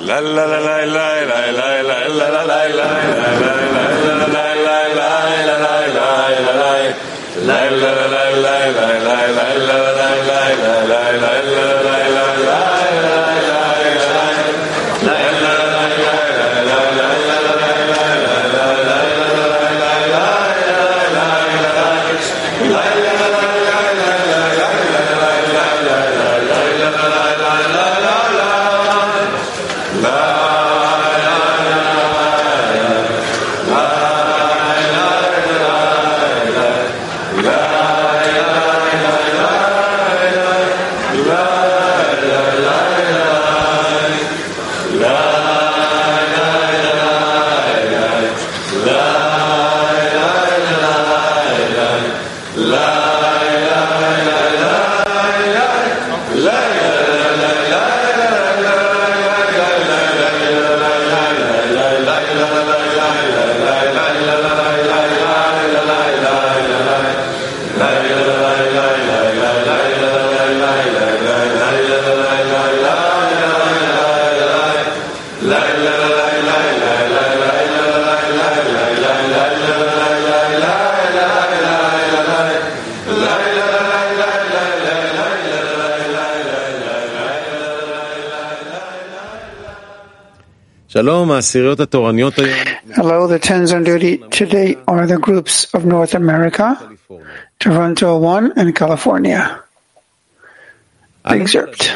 Hello, the tens on duty today are the groups of North America, Toronto 1, and California. Excerpt.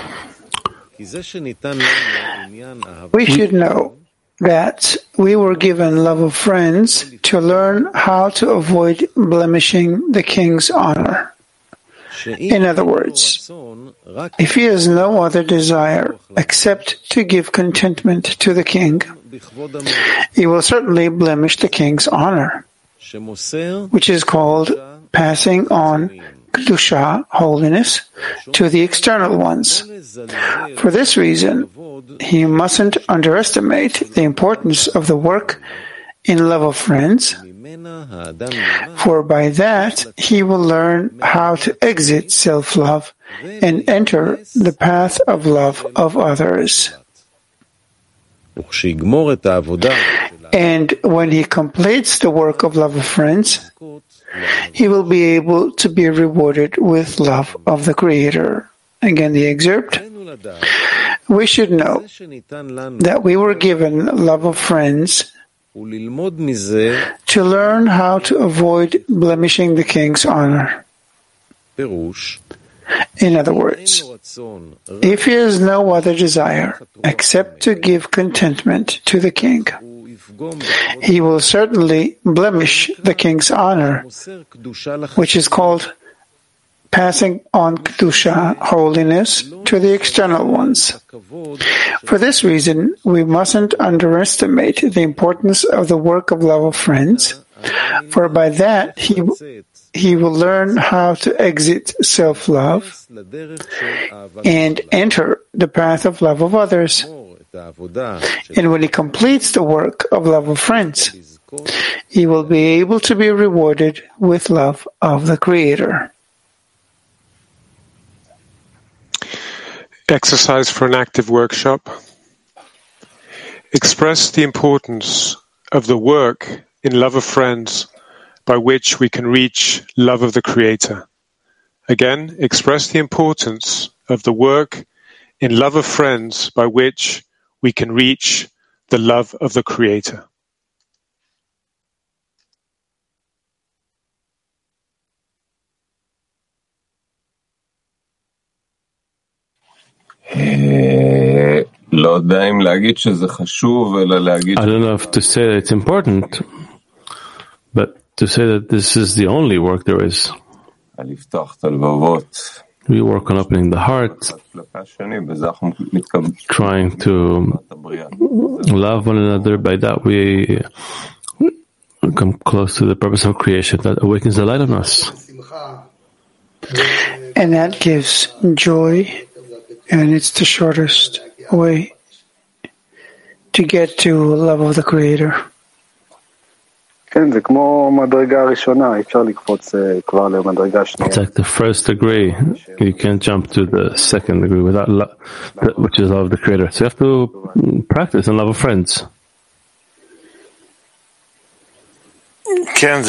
We should know that we were given love of friends to learn how to avoid blemishing the king's honor. In other words, if he has no other desire except to give contentment to the king, he will certainly blemish the king's honor, which is called passing on kedusha, holiness, to the external ones. For this reason, he mustn't underestimate the importance of the work in love of friends, for by that he will learn how to exit self-love and enter the path of love of others. And when he completes the work of love of friends, he will be able to be rewarded with love of the Creator. Again, the excerpt. We should know that we were given love of friends to learn how to avoid blemishing the king's honor. In other words, if he has no other desire except to give contentment to the king, he will certainly blemish the king's honor, which is called passing on kedusha, holiness, to the external ones. For this reason, we mustn't underestimate the importance of the work of love of friends, for by that he will learn how to exit self-love and enter the path of love of others. And when he completes the work of love of friends, he will be able to be rewarded with love of the Creator. Exercise for an active workshop. Express the importance of the work in love of friends by which we can reach love of the Creator. Again, express the importance of the work in love of friends by which we can reach the love of the Creator. I don't know if to say that it's important, but to say that this is the only work there is. We work on opening the heart, trying to love one another. By that we come close to the purpose of creation that awakens the light on us. And that gives joy, and it's the shortest way to get to love of the Creator. It's like the first degree. You can't jump to the second degree without which is love of the Creator. So you have to practice and love of friends. Yeah,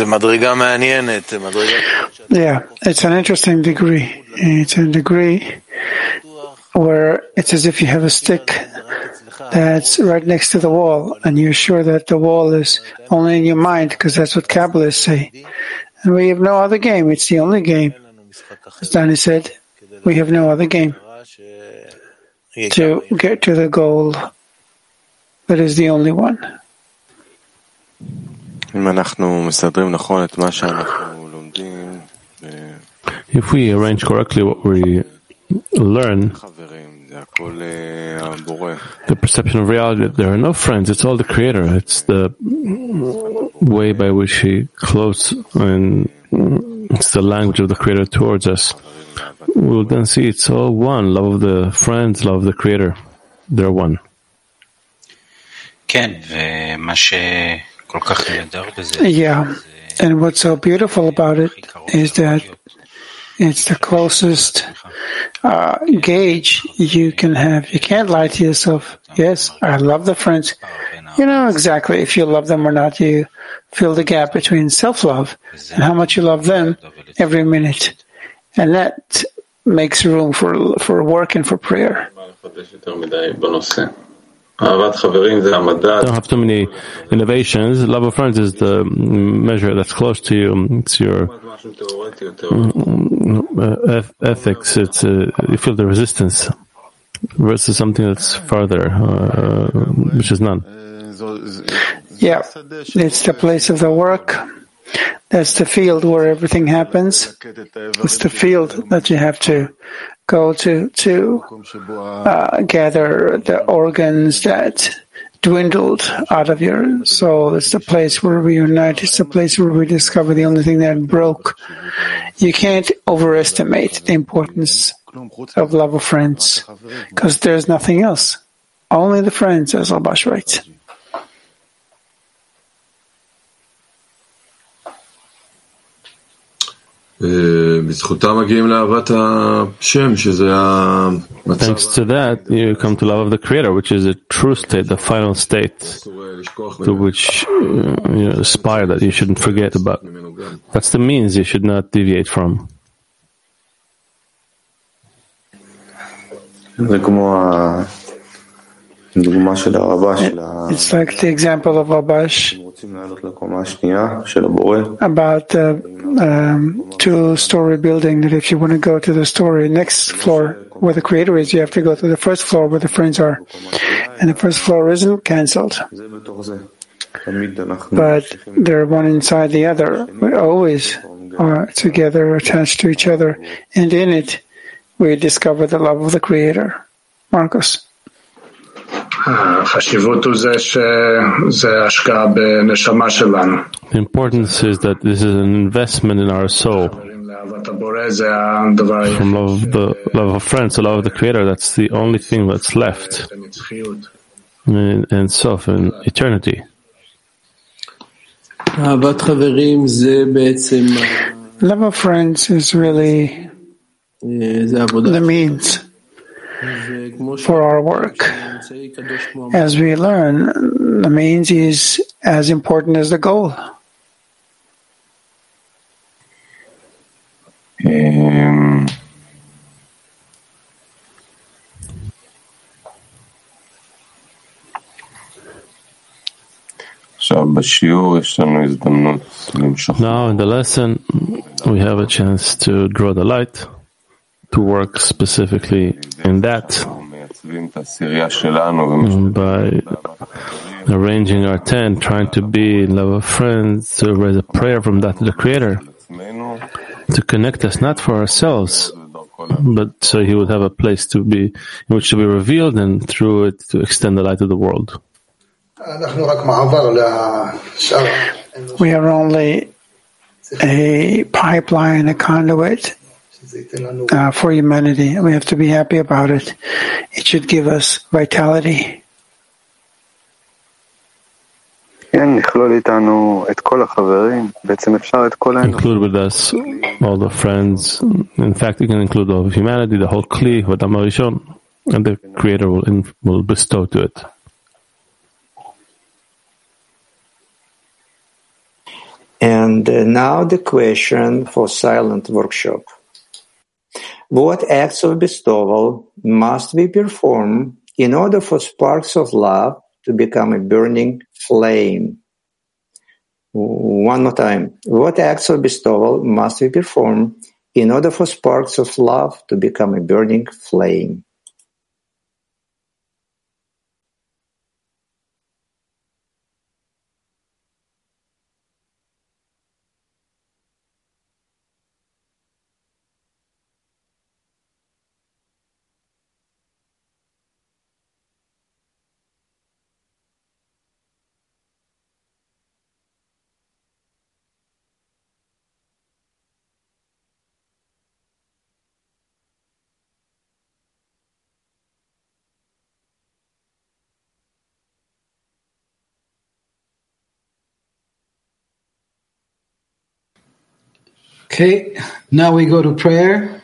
it's an interesting degree. It's a degree where it's as if you have a stick that's right next to the wall, and you're sure that the wall is only in your mind, because that's what Kabbalists say. And we have no other game. It's the only game. As Danny said, we have no other game to get to the goal that is the only one. If we arrange correctly what we learn, the perception of reality, there are no friends, it's all the Creator. It's the way by which He clothes, and it's the language of the Creator towards us. We will then see it's all one. Love of the friends, love of the Creator. They're one. Yeah, and what's so beautiful about it is that it's the closest gauge you can have. You can't lie to yourself. Yes, I love the friends. You know exactly if you love them or not. You fill the gap between self-love and how much you love them every minute. And that makes room for work and for prayer. Don't have too many innovations. Love of friends is the measure that's close to you. It's your ethics. It's you feel the resistance versus something that's farther, which is none. Yeah, it's the place of the work. That's the field where everything happens. It's the field that you have to go to gather the organs that dwindled out of your soul. It's the place where we unite. It's the place where we discover the only thing that broke. You can't overestimate the importance of love of friends, because there's nothing else. Only the friends, as Albash writes. Thanks to that, you come to love of the Creator, which is a true state, the final state, to which you aspire, that you shouldn't forget about. That's the means you should not deviate from. It's like the example of Abash about the two-story building, that if you want to go to the next floor where the Creator is, you have to go to the first floor where the friends are. And the first floor isn't cancelled, but they're one inside the other. We always are together, attached to each other, and in it we discover the love of the Creator. Marcos. The importance is that this is an investment in our soul. From love of friends to love of the Creator, that's the only thing that's left in self, in eternity. Love of friends is really the means for our work. As we learn, the means is as important as the goal. Now in the lesson, we have a chance to draw the light, to work specifically in that, by arranging our tent, trying to be in love of friends, to raise a prayer from that to the Creator, to connect us not for ourselves, but so He would have a place to be, in which to be revealed, and through it to extend the light of the world. We are only a pipeline, a conduit for humanity. We have to be happy about it. It should give us vitality. Include with us all the friends. In fact, you can include all of humanity, the whole Kli, Adam Harishon, and the Creator will bestow to it. And now the question for silent workshop. What acts of bestowal must we perform in order for sparks of love to become a burning flame? One more time. What acts of bestowal must we perform in order for sparks of love to become a burning flame? Okay, now we go to prayer.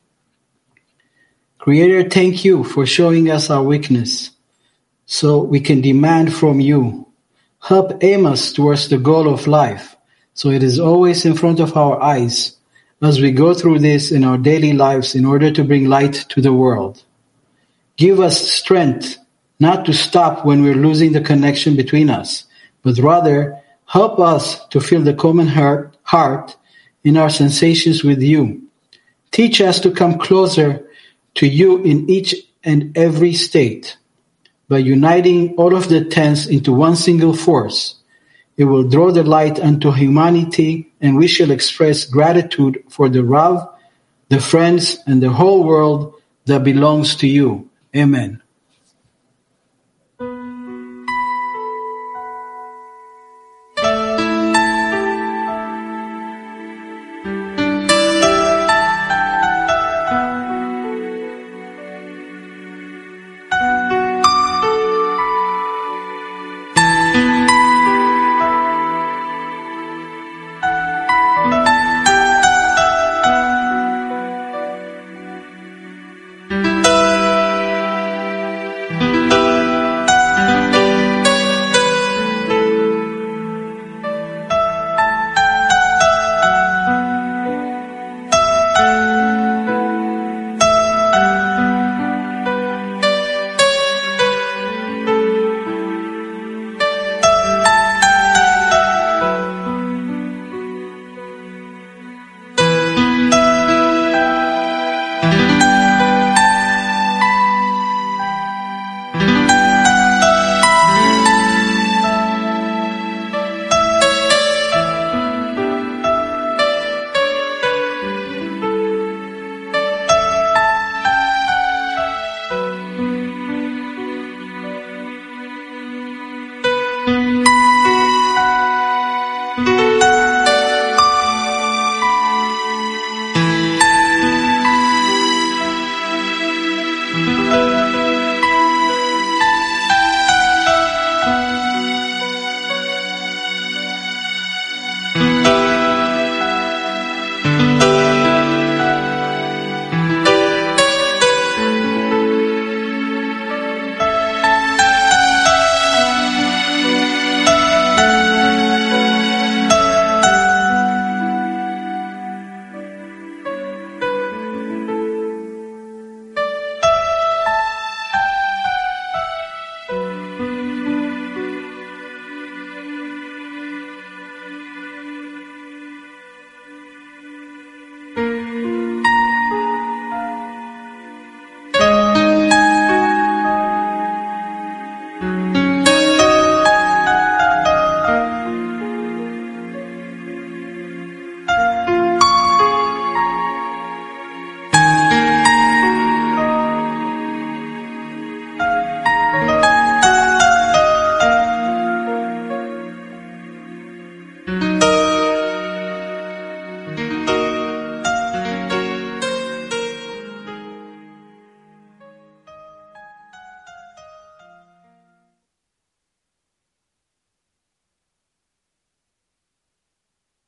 Creator, thank you for showing us our weakness so we can demand from you. Help aim us towards the goal of life so it is always in front of our eyes as we go through this in our daily lives in order to bring light to the world. Give us strength not to stop when we're losing the connection between us, but rather help us to feel the common heart in our sensations with you. Teach us to come closer to you in each and every state. By uniting all of the tens into one single force, it will draw the light unto humanity, and we shall express gratitude for the Rav, the friends, and the whole world that belongs to you. Amen.